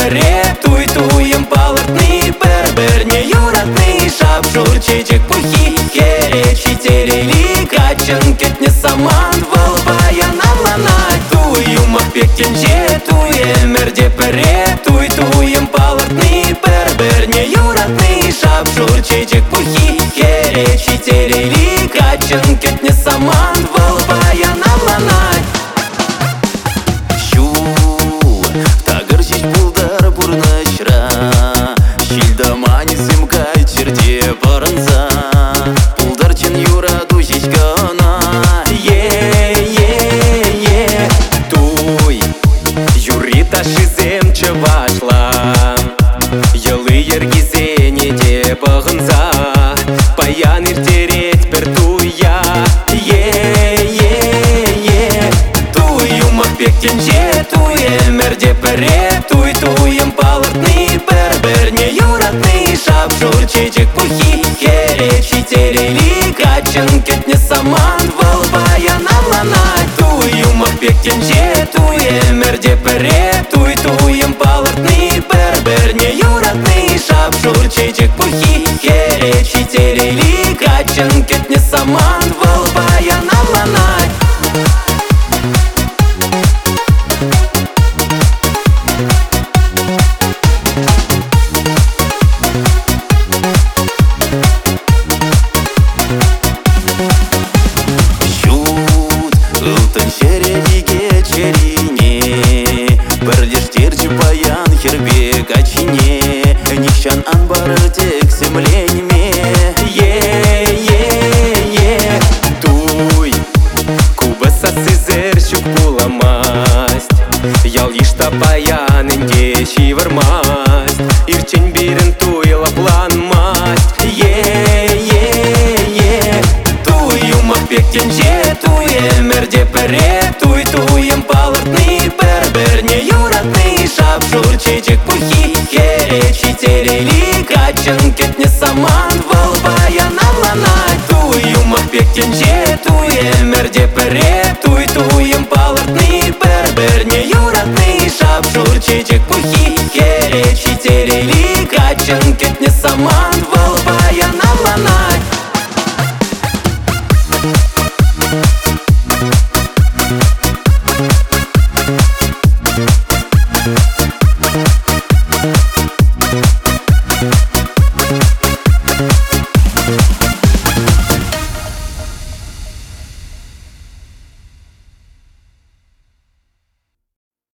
пере, туй-туем палатный бербер, неюратный шапшурчичек пухи, керечи терели, качан кетне саман, волбая нам ланать, туем опектенче, туемерде пере, туй-туем палатный бербер, неюратный шапшурчичек пухи, керечи терели, качан кетне саман, волбая нам ланать. Паян иртереть пертуя, туем опектенче, туемерде пере, туй-туем палатный бербер, неюратный шапшурчичек пухи, керечи терели, качан кетне саман, волбая нам ланать, туем опектенче, туемерде пере, туй-туем палатный бербер, неюратный шапшурчичек пухи, керечи терели, качан кетне саман, волбая нам ланать. Паян хербе качине, нищан анбар тек семленьме, туй кубаса сызер щук буламасть, ял ишта паян инде шивармасть, ирчен бирен туйла план масть, туем опектенче, туемерде пере, туй-туем палатный бербер, неюратный шапшурчичек пухи, керечи терели, качан кетне саман, волбая нам ланать, туем опектенче, туемерде пере, туй-туем палатный бербер, неюратный шапшурчичек пухи, керечи терели.